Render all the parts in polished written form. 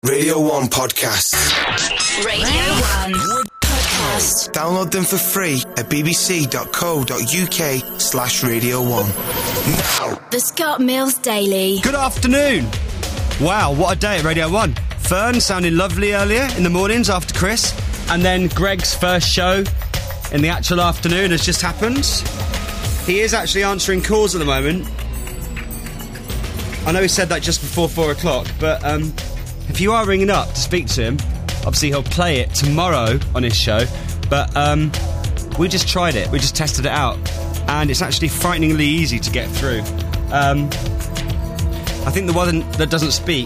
Radio 1 Podcasts. Radio 1 Podcasts. Download them for free at bbc.co.uk/Radio 1. Now. The Scott Mills Daily. Good afternoon. Wow, what a day at Radio 1. Fern sounding lovely earlier in the mornings after Chris. And then Greg's first show in the actual afternoon has just happened. He is actually answering calls at the moment. I know he said that just before 4 o'clock, but if you are ringing up to speak to him, obviously he'll play it tomorrow on his show, but we just tried it, we just tested it out, and it's actually frighteningly easy to get through. I think the one that doesn't speak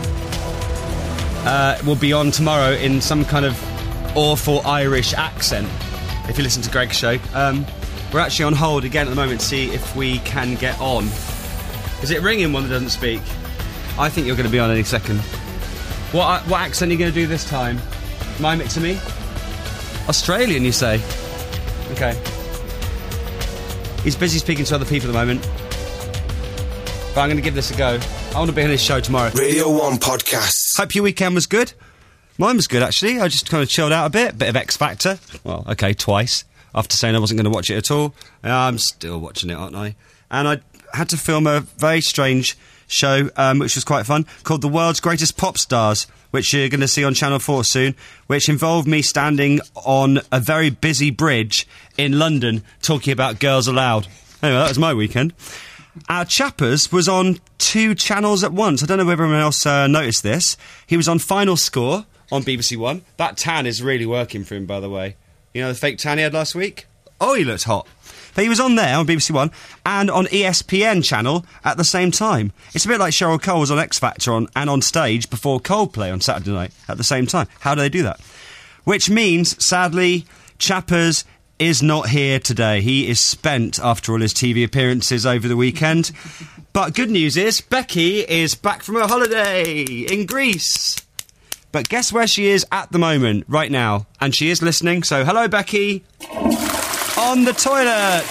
will be on tomorrow in some kind of awful Irish accent, if you listen to Greg's show. We're actually on hold again at the moment to see if we can get on. Is it ringing one that doesn't speak? I think you're going to be on any second. What accent are you going to do this time? Mime it to me? Australian, you say? Okay. He's busy speaking to other people at the moment. But I'm going to give this a go. I want to be on his show tomorrow. Radio 1 Podcasts. Hope your weekend was good. Mine was good, actually. I just kind of chilled out a bit of X Factor. Well, okay, twice. After saying I wasn't going to watch it at all. I'm still watching it, aren't I? And I had to film a very strange show, which was quite fun, called The World's Greatest Pop Stars, which you're going to see on Channel 4 soon, which involved me standing on a very busy bridge in London talking about Girls Aloud. Anyway, that was my weekend. Our Chappers was on 2 channels at once. I don't know if everyone else noticed this. He was on Final Score on BBC One. That tan is really working for him, by the way. You know the fake tan he had last week? Oh, he looked hot. But he was on there, on BBC One, and on ESPN channel at the same time. It's a bit like Cheryl Cole was on X Factor and on stage before Coldplay on Saturday night at the same time. How do they do that? Which means, sadly, Chappers is not here today. He is spent after all his TV appearances over the weekend. But good news is, Becky is back from her holiday in Greece. But guess where she is at the moment, right now? And she is listening, so hello, Becky. On the toilet.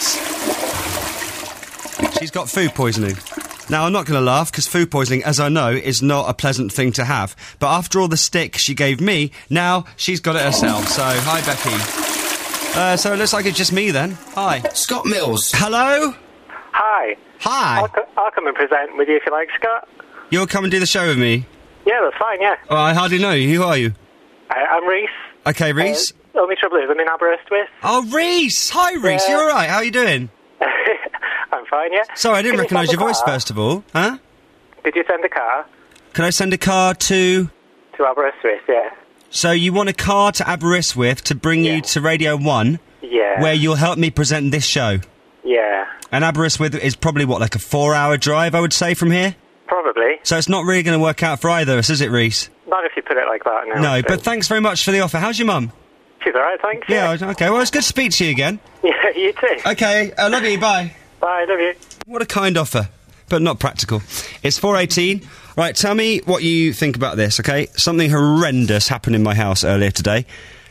She's got food poisoning. Now, I'm not going to laugh, because food poisoning, as I know, is not a pleasant thing to have. But after all the stick she gave me, now she's got it herself. So, hi, Becky. So it looks like it's just me, then. Hi. Scott Mills. Hello? Hi. Hi. I'll come and present with you if you like, Scott. You'll come and do the show with me? Yeah, that's fine, yeah. Oh, I hardly know you. Who are you? I'm Reese. Okay, Reese. Only trouble is I'm in Aberystwyth. Oh, Reese! Hi, Reese. You all right? How are you doing? I'm fine, yeah. Sorry, I didn't recognise your voice, car? first of all. Huh? Did you send a car? Can I send a car to... To Aberystwyth, yeah. So you want a car to Aberystwyth to bring you to Radio 1? Yeah. Where you'll help me present this show? Yeah. And Aberystwyth is probably, what, like a 4-hour drive, I would say, from here? Probably. So it's not really going to work out for either of us, is it, Reese? Not if you put it like that, no. No, but thanks very much for the offer. How's your mum? She's alright, thanks. Yeah, okay. Well, it's good to speak to you again. Yeah, you too. Okay, I love you. Bye. Bye, love you. What a kind offer, but not practical. It's 4:18. Right, tell me what you think about this, okay? Something horrendous happened in my house earlier today.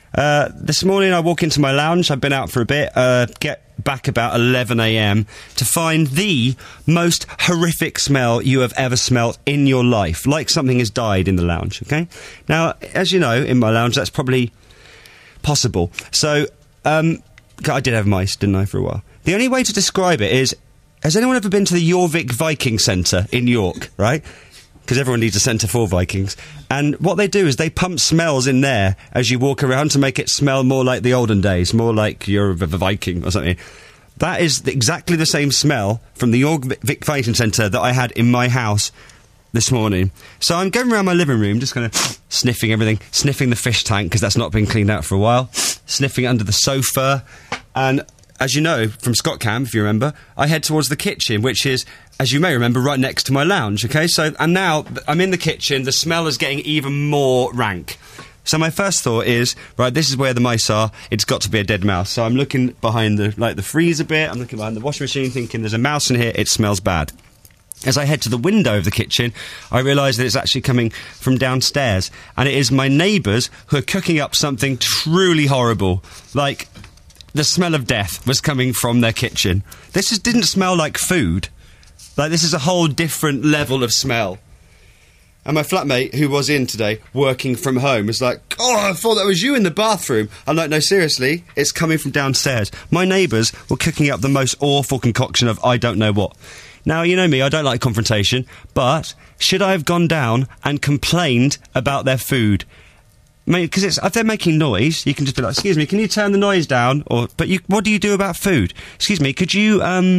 This morning I walk into my lounge, I've been out for a bit, get back about 11 a.m. to find the most horrific smell you have ever smelt in your life. Like something has died in the lounge, okay? Now, as you know, in my lounge, that's probably possible. So, I did have mice, didn't I, for a while? The only way to describe it is, has anyone ever been to the Jorvik Viking Centre in York, right? Because everyone needs a centre for Vikings. And what they do is they pump smells in there as you walk around to make it smell more like the olden days, more like you're a Viking or something. That is exactly the same smell from the Jorvik Viking Centre that I had in my house this morning. So I'm going around my living room, just kind of sniffing everything, sniffing the fish tank, because that's not been cleaned out for a while, sniffing under the sofa, and... as you know, from Scott Camp, if you remember, I head towards the kitchen, which is, as you may remember, right next to my lounge, okay? So, and now, I'm in the kitchen, the smell is getting even more rank. So my first thought is, right, this is where the mice are, it's got to be a dead mouse. So I'm looking behind the freezer bit, I'm looking behind the washing machine, thinking there's a mouse in here, it smells bad. As I head to the window of the kitchen, I realise that it's actually coming from downstairs, and it is my neighbours who are cooking up something truly horrible, like... the smell of death was coming from their kitchen. This didn't smell like food. Like, this is a whole different level of smell. And my flatmate, who was in today, working from home, was like, "Oh, I thought that was you in the bathroom." I'm like, "No, seriously, it's coming from downstairs." My neighbours were cooking up the most awful concoction of I don't know what. Now, you know me, I don't like confrontation, but should I have gone down and complained about their food? Because if they're making noise, you can just be like, "Excuse me, can you turn the noise down?" But what do you do about food? "Excuse me, could you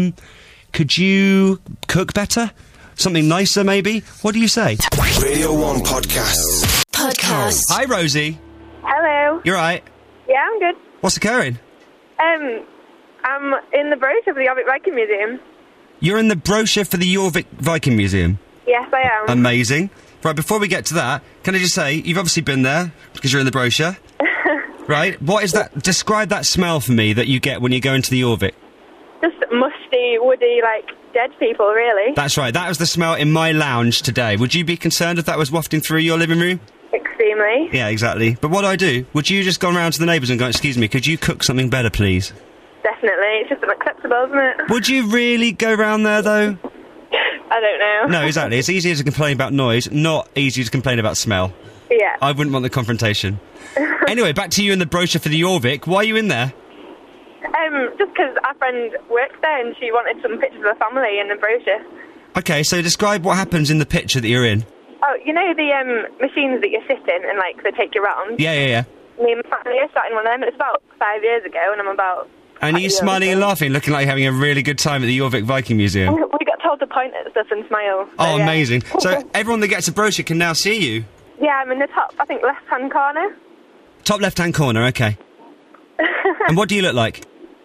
cook better? Something nicer, maybe?" What do you say? Radio 1 Podcasts. Hi, Rosie. Hello. You're right. Yeah, I'm good. What's occurring? I'm in the brochure for the Jorvik Viking Museum. You're in the brochure for the Jorvik Viking Museum. Yes, I am. Amazing. Right, before we get to that, can I just say, you've obviously been there, because you're in the brochure. Right? What is that? Describe that smell for me that you get when you go into the Jorvik. Just musty, woody, dead people, really. That's right, that was the smell in my lounge today. Would you be concerned if that was wafting through your living room? Extremely. Yeah, exactly. But what do I do? Would you just go around to the neighbours and go, "Excuse me, could you cook something better, please?" Definitely. It's just unacceptable, isn't it? Would you really go round there, though? I don't know. No, exactly. It's easier to complain about noise, not easier to complain about smell. Yeah. I wouldn't want the confrontation. Anyway, back to you in the brochure for the Jorvik. Why are you in there? Just because our friend works there and she wanted some pictures of her family in the brochure. Okay, so describe what happens in the picture that you're in. Oh, you know the machines that you sit in and, they take you around? Yeah. Me and my family are sat in one of them. It's about 5 years ago and I'm about... And are you smiling and laughing, looking like you're having a really good time at the Jorvik Viking Museum? We got told to point at stuff and smile. Oh, yeah. amazing. So everyone that gets a brochure can now see you? Yeah, I'm in the top, I think, left-hand corner. Top left-hand corner, okay. And what do you look like?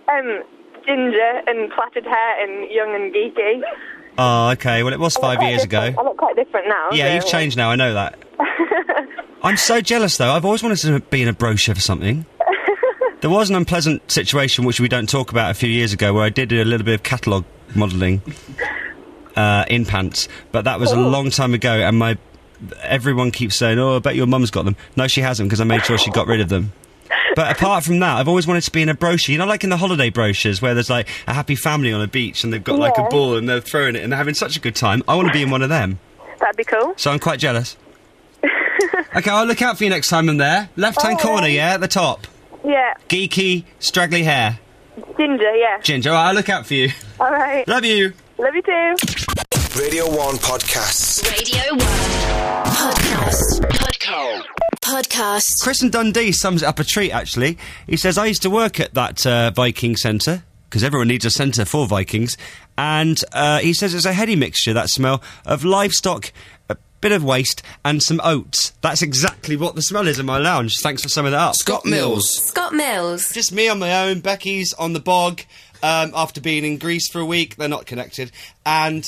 Ginger and plaited hair and young and geeky. Oh, okay. Well, it was 5 years ago. I look quite different now. Yeah, so, you've changed now, I know that. I'm so jealous, though. I've always wanted to be in a brochure for something. There was an unpleasant situation, which we don't talk about, a few years ago, where I did a little bit of catalogue modelling in pants. But that was a long time ago, and everyone keeps saying, "Oh, I bet your mum's got them." No, she hasn't, because I made sure she got rid of them. But apart from that, I've always wanted to be in a brochure. You know, like in the holiday brochures, where there's, a happy family on a beach, and they've got, a ball, and they're throwing it, and they're having such a good time. I want to be in one of them. That'd be cool. So I'm quite jealous. Okay, I'll look out for you next time I'm there. Left-hand corner, yeah, at the top. Yeah. Geeky, straggly hair. Ginger, yeah. Ginger, all right, I'll look out for you. All right. Love you. Love you too. Radio 1 Podcasts. Radio 1 Podcast. Chris in Dundee sums it up a treat, actually. He says, "I used to work at that Viking centre, because everyone needs a centre for Vikings, and he says it's a heady mixture, that smell, of livestock, a bit of waste, and some oats. That's exactly what the smell is in my lounge. Thanks for summing that up." Scott Mills. Scott Mills. Just me on my own. Becky's on the bog. After being in Greece for a week, they're not connected. And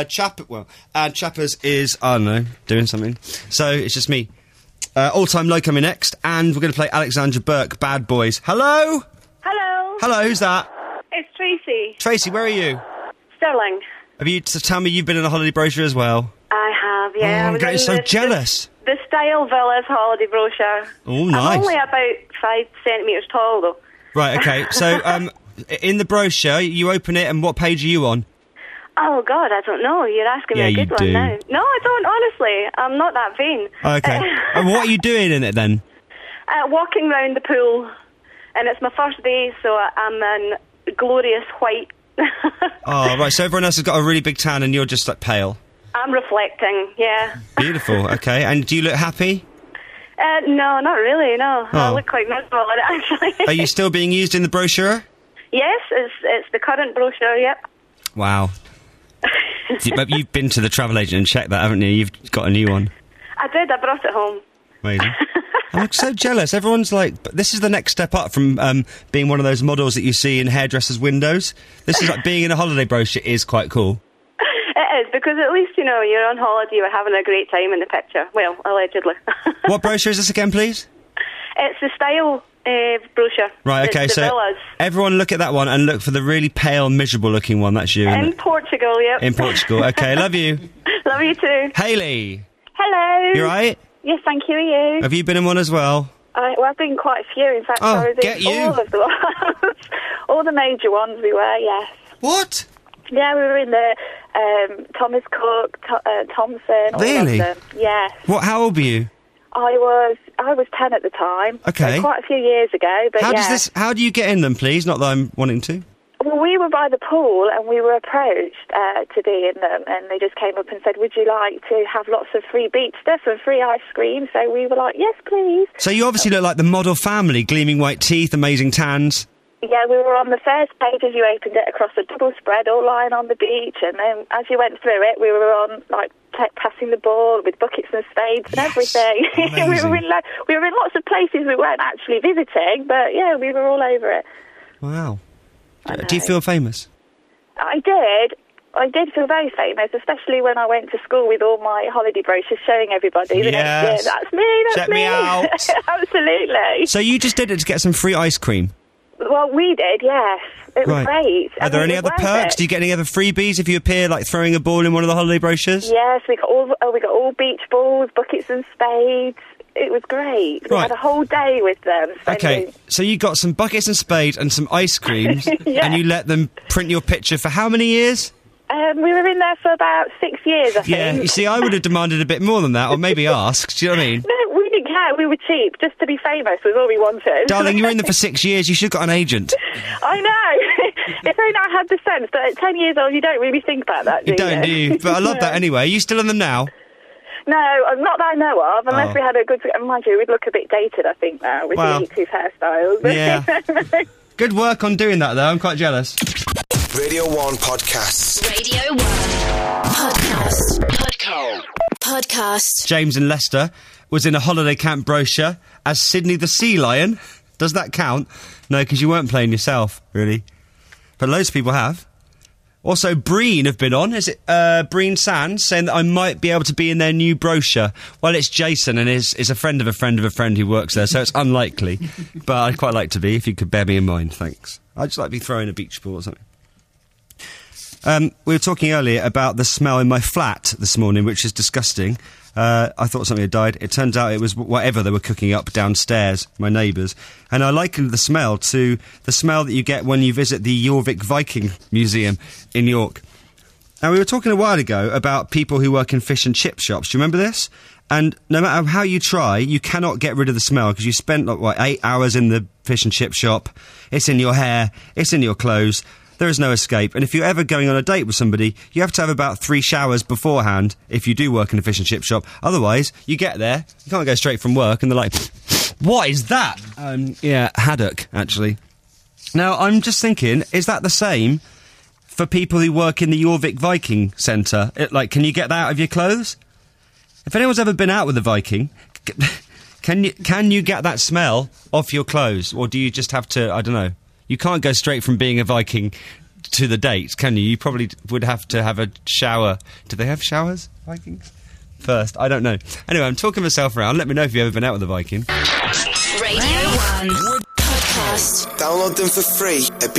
Chappers is, I don't know, doing something. So it's just me. All Time Low coming next, and we're going to play Alexandra Burke, Bad Boys. Hello? Hello. Hello, who's that? It's Tracy. Tracy, where are you? Sterling. Tell me you've been in a holiday brochure as well. I have, yeah. I'm getting so jealous. The Style Villas holiday brochure. Oh, nice. I'm only about 5 centimetres tall, though. Right, okay. So, in the brochure, you open it, and what page are you on? Oh, God, I don't know. You're asking me a good one now. No, I don't, honestly. I'm not that vain. Okay. And what are you doing in it, then? Walking round the pool. And it's my first day, so I'm in glorious white. Oh, right, so everyone else has got a really big tan, and you're just, pale. I'm reflecting, yeah. Beautiful, okay. And do you look happy? No, not really, no. Oh. I look quite miserable in it, actually. Are you still being used in the brochure? Yes, it's the current brochure, yep. Wow. But you've been to the travel agent and checked that, haven't you? You've got a new one. I did, I brought it home. Amazing. I'm so jealous. Everyone's like, this is the next step up from being one of those models that you see in hairdressers' windows. This is like being in a holiday brochure is quite cool. It is, because at least, you're on holiday, you're having a great time in the picture. Well, allegedly. What brochure is this again, please? It's the Style brochure. Right, okay, it's the so villas. everyone look at that one and look for the really pale, miserable-looking one. That's you, isn't In it? Portugal, yep. In Portugal. Okay, love you. Love you too. Hayley. Hello. You right? Yes, thank you, are you? Have you been in one as well? I've been quite a few, in fact. Oh, I was get in you. all of the ones. All the major ones we were, yes. What? Yeah, we were in the Thomas Cook, Thompson. Really? All of them. Yes. What? How old were you? I was 10 at the time. Okay. So quite a few years ago. But How do you get in them, please? Not that I'm wanting to. Well, we were by the pool and we were approached to be in them, and they just came up and said, would you like to have lots of free beach stuff and free ice cream? So we were like, yes, please. So you obviously look like the model family, gleaming white teeth, amazing tans. Yeah, we were on the first page as you opened it across a double spread, all lying on the beach, and then as you went through it, we were on, like, passing the ball with buckets and spades and everything. we were in lots of places we weren't actually visiting, but yeah, we were all over it. Wow. Do you feel famous? I did feel very famous, especially when I went to school with all my holiday brochures showing everybody the next year. That's me, Check me out. Absolutely. So you just did it to get some free ice cream? Well, we did, yes. It was great. Are there any other perks? Do you get any other freebies if you appear, like, throwing a ball in one of the holiday brochures? Yes, we got all beach balls, buckets and spades. It was great. We had a whole day with them. Okay, so you got some buckets and spades and some ice creams, and you let them print your picture for how many years? We were in there for about 6 years, I think. Yeah, you see, I would have demanded a bit more than that, or maybe asked, do you know what I mean? No, we didn't care. We were cheap. Just to be famous was all we wanted. Darling, you were in there for 6 years. You should have got an agent. I know. If only I had the sense, but at 10 years old, you don't really think about that, do you? You don't, do you? But I love that anyway. Are you still on them now? No, not that I know of, unless we had a good... Mind you, we'd look a bit dated, I think, now, with the YouTube hairstyles. Yeah. Good work on doing that, though. I'm quite jealous. Radio 1 Podcasts. Radio 1 Podcast. James in Leicester was in a holiday camp brochure as Sydney the Sea Lion. Does that count? No, because you weren't playing yourself, really. But loads of people have. Also, Breen have been on. Is it Breen Sands saying that I might be able to be in their new brochure? Well, it's Jason and is a friend of a friend of a friend who works there, so it's unlikely. But I'd quite like to be, if you could bear me in mind, thanks. I'd just like to be throwing a beach ball or something. We were talking earlier about the smell in my flat this morning, which is disgusting. I thought something had died. It turns out it was whatever they were cooking up downstairs, my neighbours. And I likened the smell to the smell that you get when you visit the Jorvik Viking Museum in York. Now, we were talking a while ago about people who work in fish and chip shops. Do you remember this? And no matter how you try, you cannot get rid of the smell because you spent, 8 hours in the fish and chip shop. It's in your hair. It's in your clothes. There is no escape. And if you're ever going on a date with somebody, you have to have about 3 showers beforehand if you do work in a fish and chip shop. Otherwise, you get there, you can't go straight from work, and they're like, what is that? Yeah, haddock, actually. Now, I'm just thinking, is that the same for people who work in the Jorvik Viking Centre? Can you get that out of your clothes? If anyone's ever been out with a Viking, can you get that smell off your clothes? Or do you just have to, I don't know, you can't go straight from being a Viking to the date, can you? You probably would have to have a shower. Do they have showers, Vikings? First, I don't know. Anyway, I'm talking myself around. Let me know if you've ever been out with a Viking. Radio 1 Podcast. Download them for free at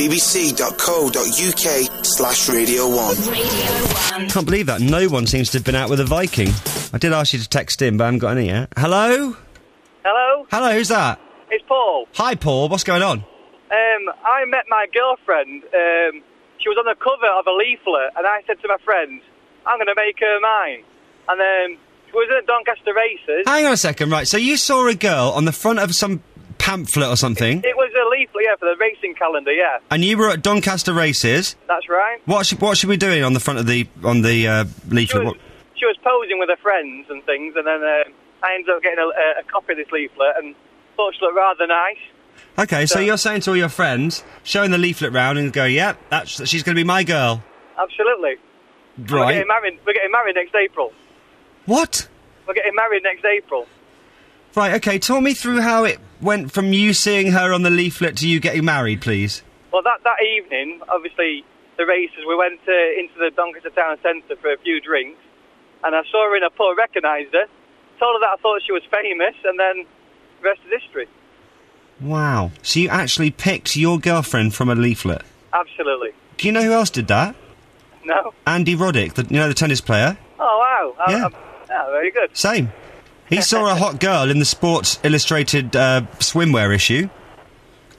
bbc.co.uk/Radio 1. Radio 1. Can't believe that. No one seems to have been out with a Viking. I did ask you to text in, but I haven't got any yet. Hello? Hello? Hello, who's that? It's Paul. Hi, Paul. What's going on? I met my girlfriend. She was on the cover of a leaflet, and I said to my friend, I'm going to make her mine. And she was at Doncaster Races. Hang on a second, right. So you saw a girl on the front of some pamphlet or something? It was a leaflet, yeah, for the racing calendar, yeah. And you were at Doncaster Races? That's right. What should we be doing on the front of the leaflet? She was posing with her friends and things, and then I ended up getting a copy of this leaflet and thought she looked rather nice. Okay, so you're saying to all your friends, showing the leaflet round and go, yep, she's going to be my girl. Absolutely. Right. We're getting married next April. What? We're getting married next April. Right, okay, talk me through how it went from you seeing her on the leaflet to you getting married, please. Well, that evening, obviously, the races, we went into the Doncaster Town Centre for a few drinks, and I saw her in a pub, recognised her, told her that I thought she was famous, and then the rest is history. Wow. So you actually picked your girlfriend from a leaflet? Absolutely. Do you know who else did that? No. Andy Roddick, the tennis player. Oh, wow. Yeah. Very good. Same. He saw a hot girl in the Sports Illustrated swimwear issue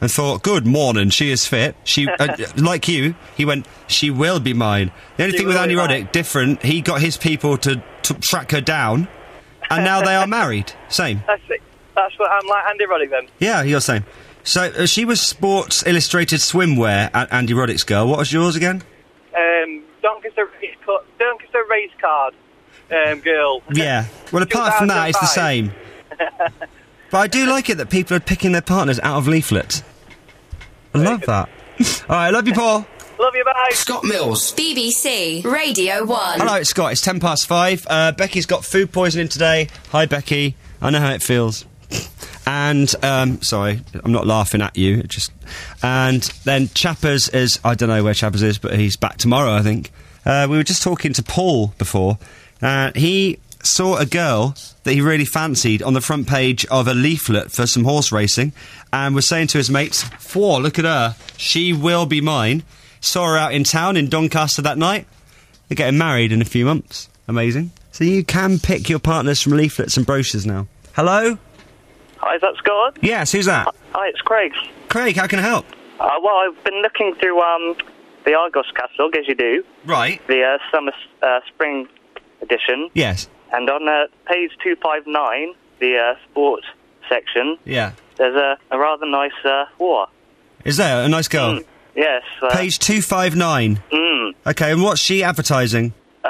and thought, good morning, she is fit. She, like you, he went, she will be mine. The only thing with Andy Roddick, different, he got his people to track her down, and now they are married. Same. That's it. That's what I'm like Andy Roddick then. Yeah, you're same. So, she was Sports Illustrated swimwear at Andy Roddick's girl. What was yours again? Doncaster race card girl. Yeah. Well, apart from that, it's the same. But I do like it that people are picking their partners out of leaflets. I love that. All right, love you, Paul. Love you, bye. Scott Mills. BBC Radio 1. Hello, it's Scott. It's 5:10. Becky's got food poisoning today. Hi, Becky. I know how it feels. And, sorry, I'm not laughing at you. And then Chappers is, I don't know where Chappers is, but he's back tomorrow, I think. We were just talking to Paul before. He saw a girl that he really fancied on the front page of a leaflet for some horse racing and was saying to his mates, "Whoa, look at her. She will be mine." Saw her out in town in Doncaster that night. They're getting married in a few months. Amazing. So you can pick your partners from leaflets and brochures now. Hello? Hi, is that Scott? Yes, who's that? Hi, it's Craig. Craig, how can I help? Well, I've been looking through the Argos catalogue, as you do. Right. The summer, spring edition. Yes. And on page 259, the sports section, Yeah. there's a rather nice war. Is there a nice girl? Yes. Page 259. Okay, and what's she advertising?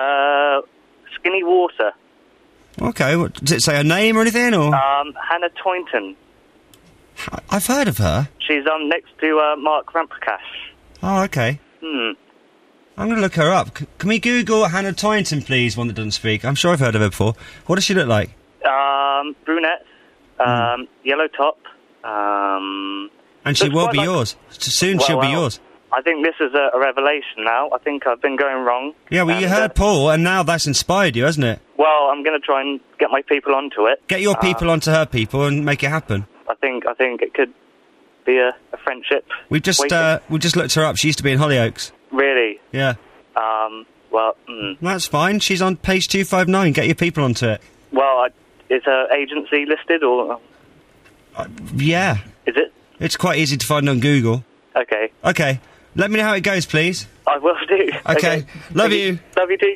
Skinny Water. Okay, what, does it say her name or anything, or...? Hannah Toynton. I've heard of her. She's next to Mark Ramprakash. Oh, okay. I'm going to look her up. Can we Google Hannah Toynton, please, one that doesn't speak? I'm sure I've heard of her before. What does she look like? Brunette, yellow top, And she looks will quite be like- yours. Soon she'll be yours. I think this is a revelation now. I think I've been going wrong. Yeah, well, you heard Paul, and now that's inspired you, hasn't it? Well, I'm going to try and get my people onto it. Get your people onto her people and make it happen. I think it could be a friendship. We just looked her up. She used to be in Hollyoaks. Really? Yeah. Well, That's fine. She's on page 259. Get your people onto it. well, is her agency listed or Yeah. is it? It's quite easy to find on Google. Okay, Okay. Let me know how it goes, please. I will do. Okay. Love you. Love you too.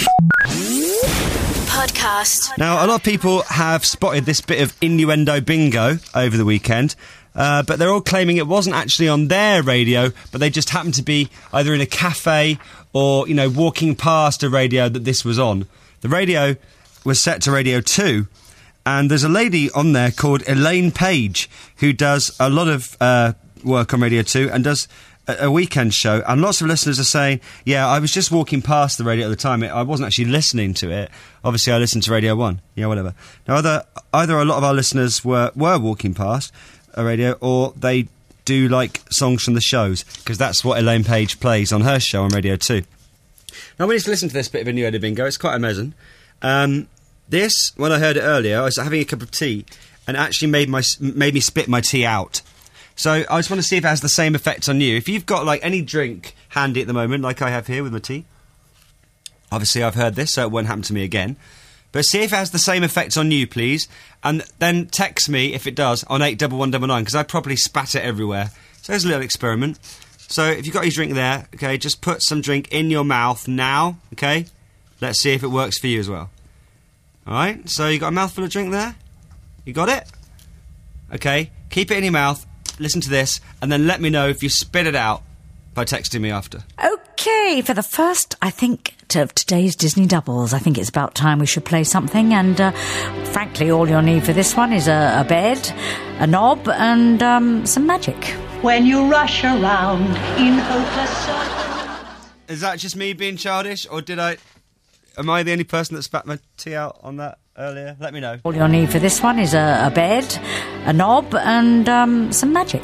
Podcast. Now, a lot of people have spotted this bit of innuendo bingo over the weekend, but they're all claiming it wasn't actually on their radio, but they just happened to be either in a cafe or, walking past a radio that this was on. The radio was set to Radio 2, and there's a lady on there called Elaine Page, who does a lot of work on Radio 2 and does a weekend show, and lots of listeners are saying, yeah, I was just walking past the radio at the time. I wasn't actually listening to it. Obviously, I listened to Radio 1. Yeah, whatever. Now, either a lot of our listeners were walking past a radio, or they do like songs from the shows, because that's what Elaine Page plays on her show on Radio 2. Now, we need to listen to this bit of innuendo bingo. It's quite amazing. This, when I heard it earlier, I was having a cup of tea, and it actually made me spit my tea out. So I just want to see if it has the same effect on you. If you've got, any drink handy at the moment, like I have here with my tea. Obviously, I've heard this, so it won't happen to me again. But see if it has the same effect on you, please. And then text me, if it does, on 81199, because I probably spat it everywhere. So there's a little experiment. So if you've got your drink there, okay, just put some drink in your mouth now, okay? Let's see if it works for you as well. All right, so you got a mouthful of drink there? You got it? Okay, keep it in your mouth. Listen to this, and then let me know if you spit it out by texting me after. Okay, for the first, I think, of today's Disney Doubles, I think it's about time we should play something, and frankly, all you'll need for this one is a bed, a knob, and some magic. When you rush around in hopeless circles. Is that just me being childish, or am I the only person that spat my tea out on that earlier? Let me know. All you'll need for this one is a bed, a knob, and some magic.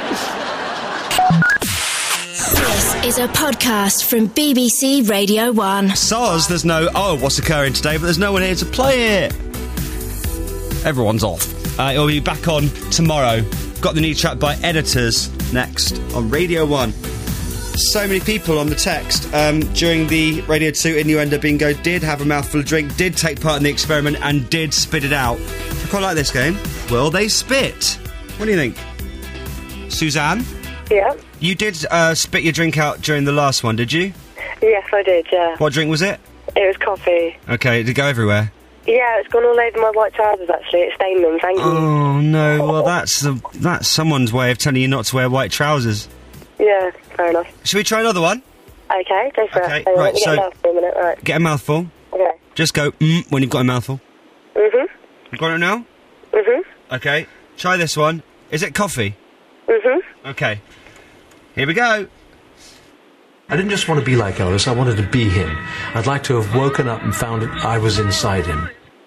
This is a podcast from BBC Radio 1. Soz, there's no, what's occurring today, but there's no one here to play it. Everyone's off. It'll be back on tomorrow. Got the new track by Editors next on Radio 1. So many people on the text during the Radio 2 innuendo bingo did have a mouthful of drink, did take part in the experiment, and did spit it out. I quite like this game. Will they spit? What do you think? Suzanne? Yeah. You did spit your drink out during the last one, did you? Yes, I did, yeah. What drink was it? It was coffee. Okay, did it go everywhere? Yeah, it's gone all over my white trousers, actually. It stained them, thank you. Oh, no. Well, that's someone's way of telling you not to wear white trousers. Yeah, fair enough. Should we try another one? Okay, go for Okay, it. Hang on, right, let me get a mouthful for a minute, right. Get a mouthful. Okay. Just go, when you've got a mouthful. Mhm. You got it now? Mhm. Okay, try this one. Is it coffee? Mhm. Okay. Here we go. I didn't just want to be like Elvis, I wanted to be him. I'd like to have woken up and found I was inside him.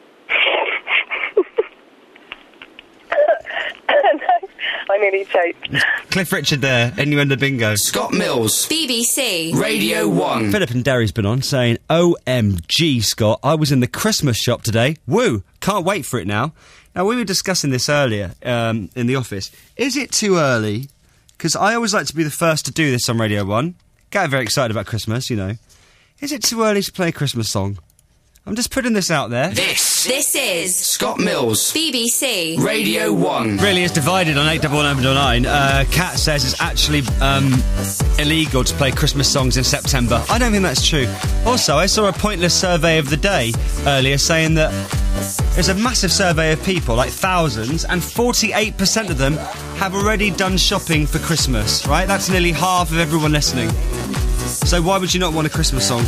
I nearly choked. Cliff Richard there, Innuendo Bingo. Scott Mills. BBC Radio 1. Philip and Derry's been on saying, OMG, Scott, I was in the Christmas shop today. Woo, can't wait for it now. Now, we were discussing this earlier in the office. Is it too early? Because I always like to be the first to do this on Radio 1. Get very excited about Christmas, you know. Is it too early to play a Christmas song? I'm just putting this out there. This is Scott Mills. BBC Radio 1. Really is divided on 89999. Kat says it's actually illegal to play Christmas songs in September. I don't think that's true. Also, I saw a pointless survey of the day earlier saying that there's a massive survey of people, like thousands, and 48% of them have already done shopping for Christmas, right? That's nearly half of everyone listening. So why would you not want a Christmas song?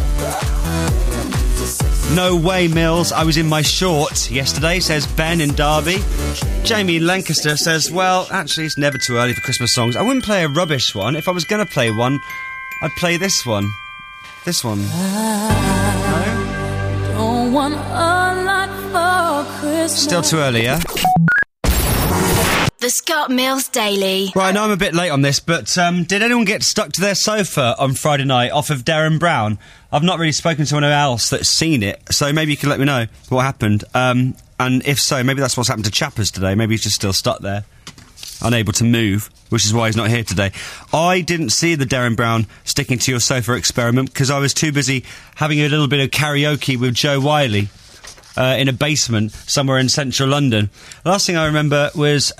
No way, Mills. I was in my shorts yesterday, says Ben in Derby. Jamie in Lancaster says, well, actually, it's never too early for Christmas songs. I wouldn't play a rubbish one. If I was going to play one, I'd play this one. This one. Don't want a lot for Christmas. Still too early, yeah? The Scott Mills Daily. Right, I know I'm a bit late on this, but did anyone get stuck to their sofa on Friday night off of Darren Brown? I've not really spoken to anyone else that's seen it, so maybe you can let me know what happened. And if so, maybe that's what's happened to Chappers today. Maybe he's just still stuck there, unable to move, which is why he's not here today. I didn't see the Darren Brown sticking to your sofa experiment because I was too busy having a little bit of karaoke with Joe Wiley. In a basement somewhere in central London. The last thing I remember was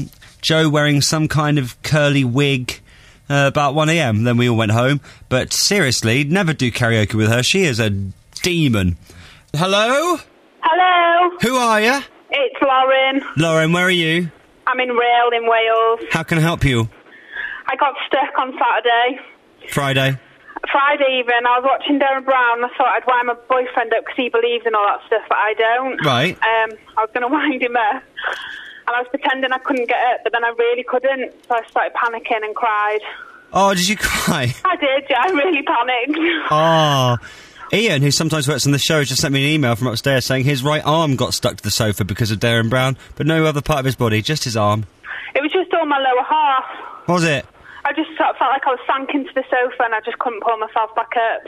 Joe wearing some kind of curly wig about 1 a.m. Then we all went home. But seriously, never do karaoke with her. She is a demon. Hello? Hello. Who are you? It's Lauren. Lauren, where are you? I'm in Rail in Wales. How can I help you? I got stuck on Saturday. Friday even. I was watching Darren Brown. I thought I'd wind my boyfriend up because he believes in all that stuff, but I don't. Right. I was going to wind him up. And I was pretending I couldn't get up, but then I really couldn't. So I started panicking and cried. Oh, did you cry? I did, yeah. I really panicked. Oh. Ian, who sometimes works on the show, just sent me an email from upstairs saying his right arm got stuck to the sofa because of Darren Brown, but no other part of his body, just his arm. It was just all my lower half. Was it? I just sort of felt like I was sunk into the sofa and I just couldn't pull myself back up.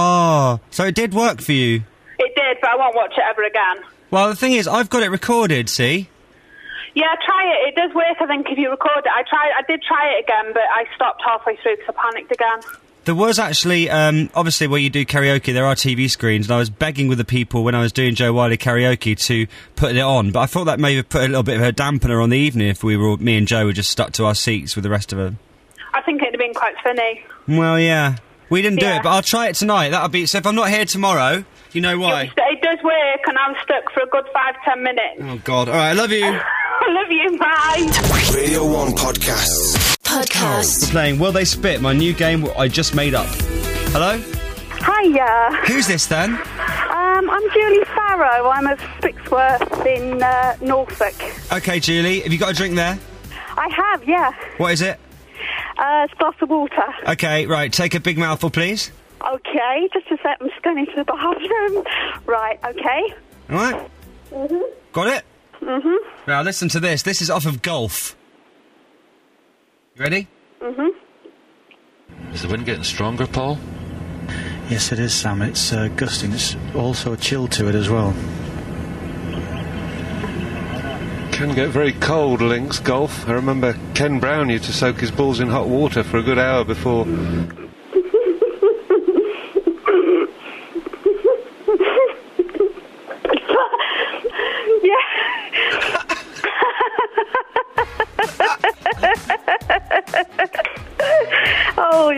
Oh, so it did work for you? It did, but I won't watch it ever again. Well, the thing is, I've got it recorded, see? Yeah, try it. It does work, I think, if you record it. I did try it again, but I stopped halfway through because I panicked again. There was actually, obviously where you do karaoke, there are TV screens, and I was begging with the people when I was doing Joe Wiley karaoke to put it on, but I thought that may have put a little bit of a dampener on the evening if me and Joe were just stuck to our seats with the rest of them. I think it'd have been quite funny. Well, yeah. We didn't do it, but I'll try it tonight. That'll be... So if I'm not here tomorrow, you know why? It does work, and I'm stuck for a good 5-10 minutes. Oh, God. All right, I love you. I love you, bye. Radio 1 Podcasts. Podcast. We're playing Will They Spit, my new game I just made up. Hello? Hiya. Who's this, then? I'm Julie Farrow. I'm of Spixworth in Norfolk. OK, Julie. Have you got a drink there? I have, yeah. What is it? It's a glass of water. OK, right. Take a big mouthful, please. OK, just a sec. I'm just going into the bathroom. Right, OK. All right. Mm-hmm. Got it? Mm-hmm. Now, listen to this. This is off of Golf. You ready? Mm-hmm. Is the wind getting stronger, Paul? Yes, it is, Sam. It's gusting. It's also a chill to it as well. Can get very cold, links golf. I remember Ken Brown used to soak his balls in hot water for a good hour before.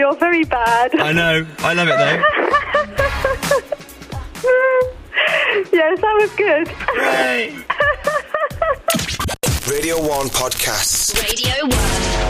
you're very bad. I know. I love it, though. Yes, that was good. Right. Radio 1 Podcasts. Radio 1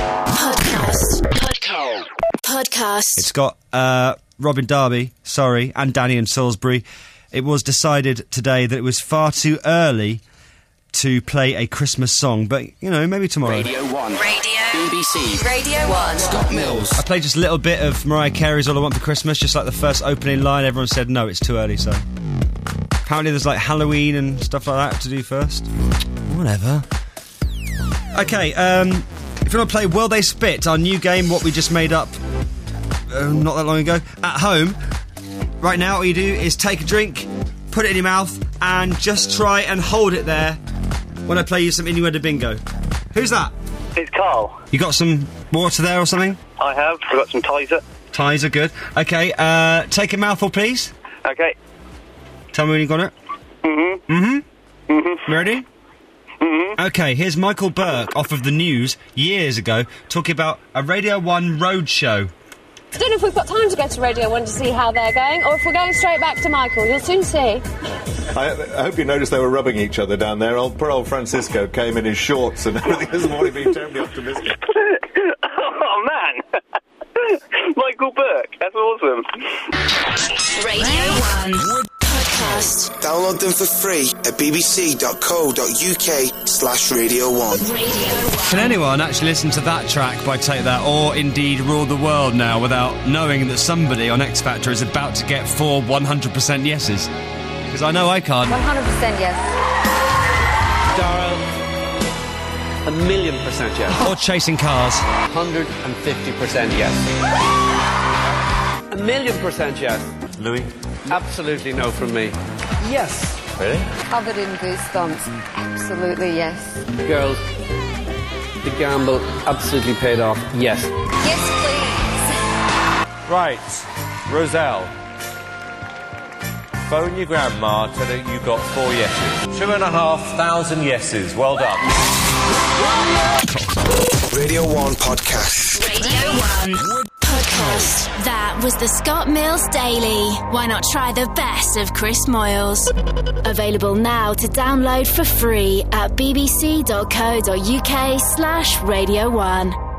Podcast. It's got Robin Darby, and Danny and Salisbury. It was decided today that it was far too early to play a Christmas song, but, maybe tomorrow. Radio 1. BBC. Radio 1. Scott Mills. I played just a little bit of Mariah Carey's All I Want for Christmas, just like the first opening line. Everyone said, no, it's too early, so... Apparently there's, Halloween and stuff like that to do first. Whatever. Okay, if you want to play Will They Spit, our new game, what we just made up not that long ago, at home, right now all you do is take a drink, put it in your mouth, and just try and hold it there when I play you some innuendo bingo. Who's that? It's Carl. You got some water there or something? I have. I've got some Tizer. Tizer, good. Okay, take a mouthful, please. Okay. Tell me when you got it. Ready? Okay, here's Michael Burke off of the news years ago talking about a Radio 1 road show. I don't know if we've got time to go to Radio 1 to see how they're going, or if we're going straight back to Michael. You'll soon see. I hope you noticed they were rubbing each other down there. Poor old Francisco came in his shorts and everything this morning, being terribly optimistic. Oh, man. Michael Burke, that's awesome. Radio 1 Podcast. Download them for free at bbc.co.uk/Radio 1. Can anyone actually listen to that track by Take That, or indeed Rule the World now, without knowing that somebody on X Factor is about to get 4 100% yeses? Because I know I can't. 100% yes. Dara, 1,000,000% yes. Or Chasing Cars. 150% yes. 1,000,000% yes. Louis? Absolutely no from me. Yes. Really? Covered in goosebumps. Absolutely yes. Girls, the gamble absolutely paid off. Yes. Yes, please. Right, Roselle. Phone your grandma, tell her you got 4 yeses. 2,500 yeses. Well done. Radio 1 Podcast. Radio 1 Podcast. That was the Scott Mills Daily. Why not try the best of Chris Moyles? Available now to download for free at bbc.co.uk/Radio 1.